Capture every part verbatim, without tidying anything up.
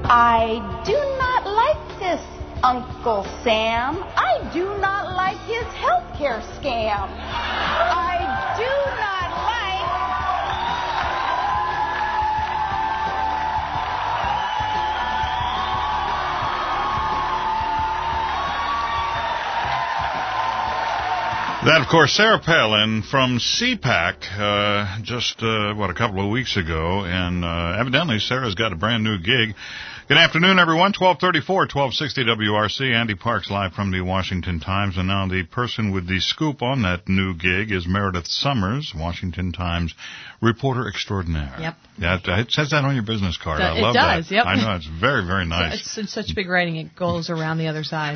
I do not like this Uncle Sam. I do not like his healthcare scam. I do not That, of course, Sarah Palin from C PAC, uh, just, uh, what, a couple of weeks ago, and uh, evidently Sarah's got a brand new gig. Good afternoon, everyone. twelve thirty-four, twelve sixty W R C. Andy Parks live from the Washington Times, and now the person with the scoop on that new gig is Meredith Summers, Washington Times reporter extraordinaire. Yep. Yeah, it says that on your business card. I it love does, that. Yep. I know, it's very, very nice. It's, it's such big writing, it goes around the other side.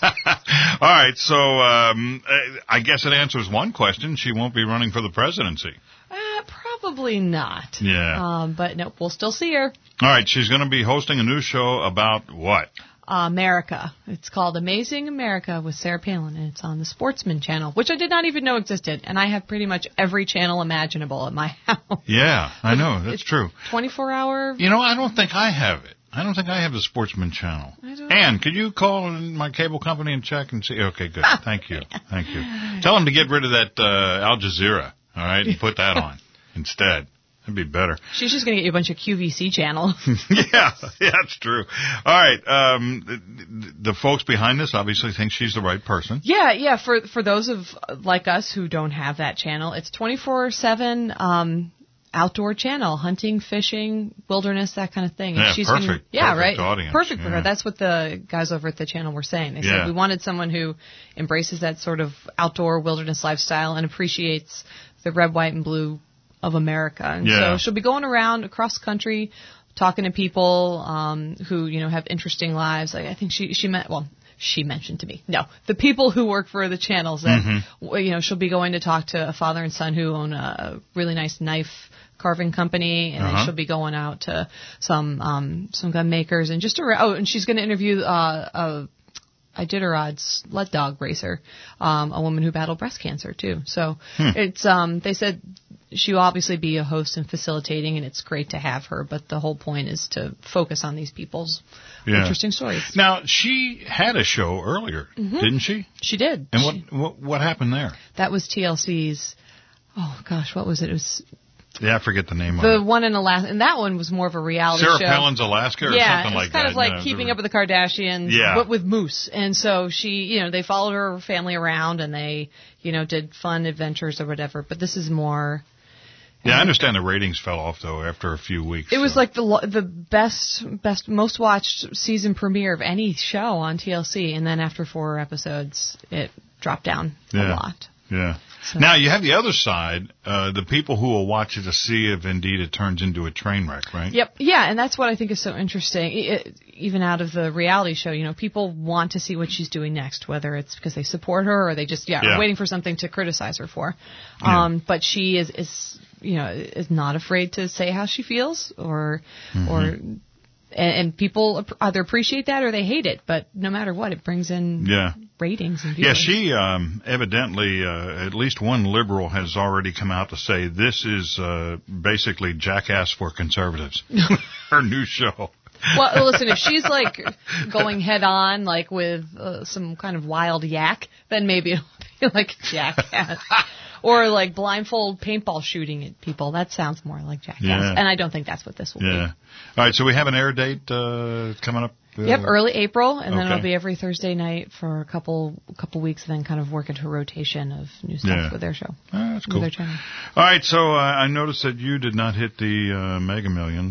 All right, so um, I guess it answers one question. She won't be running for the presidency. Uh, probably not. Yeah. Um, but no, we'll still see her. All right, she's going to be hosting a new show about what? Uh, America. It's called Amazing America with Sarah Palin, and it's on the Sportsman channel, which I did not even know existed. And I have pretty much every channel imaginable at my house. Yeah, I know. That's it's true. twenty-four hour. You know, I don't think I have it. I don't think I have the Sportsman channel. Ann, could you call my cable company and check and see? Okay, good. Thank you. Thank you. Tell them to get rid of that uh, Al Jazeera, all right, and put that on instead. That'd be better. She's just going to get you a bunch of Q V C channels. yeah, yeah, that's true. All right. Um, the, the folks behind this obviously think she's the right person. Yeah, yeah. For for those of like us who don't have that channel, it's twenty-four seven um, outdoor channel, hunting, fishing, wilderness, that kind of thing. And yeah, she's perfect. Gonna, yeah, perfect right. Audience. Perfect for yeah. her. That's what the guys over at the channel were saying. They said yeah. we wanted someone who embraces that sort of outdoor wilderness lifestyle and appreciates the red, white, and blue of America. And yeah. so she'll be going around across the country talking to people um, who, you know, have interesting lives. Like I think she she met well, she mentioned to me. No, the people who work for the channels that mm-hmm. you know, she'll be going to talk to a father and son who own a really nice knife carving company, and uh-huh. then she'll be going out to some um, some gun makers and just around, oh, and she's going to interview uh, a Iditarod sled dog racer, um, a woman who battled breast cancer too. So hmm. it's um, they said she'll obviously be a host and facilitating, and it's great to have her. But the whole point is to focus on these people's yeah. interesting stories. Now she had a show earlier, mm-hmm. didn't she? She did. And she, what, what what happened there? That was T L C's. Oh gosh, what was it? It was. Yeah, I forget the name the of it. The one in Alaska, and that one was more of a reality Sarah show. Sarah Palin's Alaska or yeah, something like that. Yeah, it's kind of like no, Keeping Up with the Kardashians, yeah. but with moose. And so she, you know, they followed her family around and they, you know, did fun adventures or whatever. But this is more... Yeah, I understand the ratings fell off, though, after a few weeks. It so. was like the the best, best, most watched season premiere of any show on T L C. And then after four episodes, it dropped down yeah. a lot. Yeah. So. Now, you have the other side, uh, the people who will watch it to see if indeed it turns into a train wreck, right? Yep. Yeah, and that's what I think is so interesting. It, even out of the reality show, you know, people want to see what she's doing next, whether it's because they support her or they just, yeah, yeah. are waiting for something to criticize her for. Yeah. Um, but she is, is, you know, is not afraid to say how she feels or, mm-hmm. or, and, and people either appreciate that or they hate it. But no matter what, it brings in yeah. ratings and Yeah, viewers. she um, evidently, uh, at least one liberal has already come out to say this is uh, basically Jackass for conservatives. Her new show. Well, listen, if she's like going head on, like with uh, some kind of wild yak, then maybe it'll be like Jackass. Or like blindfold paintball shooting at people. That sounds more like Jackass. Yeah. And I don't think that's what this will yeah. be. All right, so we have an air date uh, coming up. Uh, yep, early April, and okay. then it'll be every Thursday night for a couple couple weeks, and then kind of work into a rotation of new stuff yeah. with their show. Oh, that's cool. Their channel. All right, so uh, I noticed that you did not hit the uh, Mega Millions.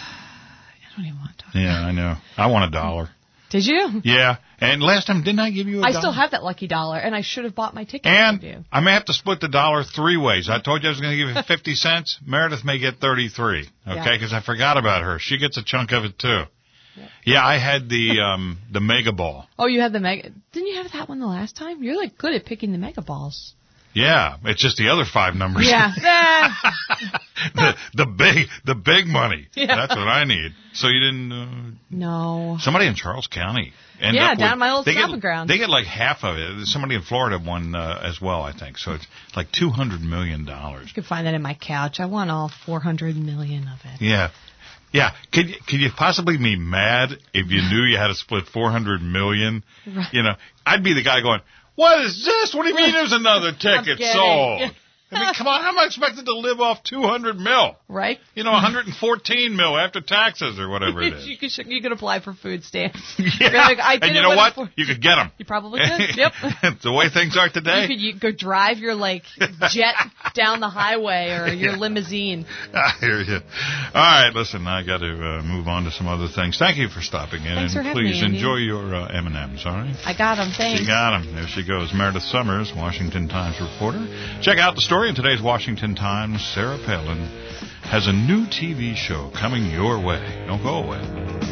I don't even want to talk Yeah, about it. I know. I want a dollar. Did you? Yeah, and last time, didn't I give you a I dollar? still have that lucky dollar, and I should have bought my ticket. And you. I may have to split the dollar three ways. I told you I was going to give you fifty cents. Meredith may get thirty-three, okay, because yeah. I forgot about her. She gets a chunk of it, too. Yeah, yeah I had the um, the Mega Ball. Oh, you had the Mega... Didn't you have that one the last time? You're, like, good at picking the Mega Balls. Yeah, it's just the other five numbers. Yeah. the, the big the big money. Yeah. That's what I need. So you didn't... Uh, no. Somebody in Charles County... Yeah, down with, my old stomping get, ground. They get like half of it. Somebody in Florida won uh, as well, I think. So it's like two hundred million dollars. You can find that in my couch. I want all four hundred million of it. Yeah. Yeah, could you, could you possibly be mad if you knew you had to split four hundred million dollars? Right. You know, I'd be the guy going, what is this? What do you mean there's another ticket sold? I mean, come on, how am I expected to live off two hundred mil? Right. You know, one hundred fourteen mil after taxes or whatever it is. you, could, you could apply for food stamps. Yeah. Like, I did and you it know what? For, you could get them. You probably could. Yep. The way things are today. You could you go drive your, like, jet down the highway or your yeah. limousine. I hear you. All right, listen, I got to uh, move on to some other things. Thank you for stopping in. Thanks and for having please me, Andy. enjoy your uh, M and M's, all right? I got them, thanks. She got them. There she goes. Meredith Summers, Washington Times reporter. Check out the story in today's Washington Times. Sarah Palin has a new T V show coming your way. Don't go away.